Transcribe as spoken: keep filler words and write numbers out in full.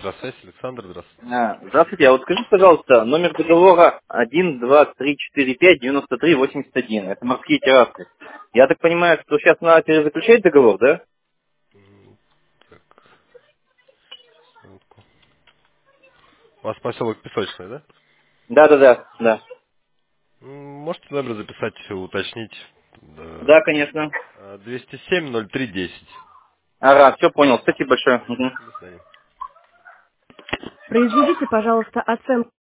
Электросвязь, Александр, здравствуйте. А, Здравствуйте, а вот скажите, пожалуйста, номер договора один два три четыре пять девяносто три восемьдесят один. Это морские террасы. Я так понимаю, что сейчас надо перезаключать договор, да? М, Так, минутку. У вас поселок Песочный, да? Да, да, да, да. М, Можете номер записать, уточнить. Да. Да, конечно. А, двести семь ноль три десять. Ага, все понял. Спасибо большое. Мгм. До свидания. Произведите, пожалуйста, оценку.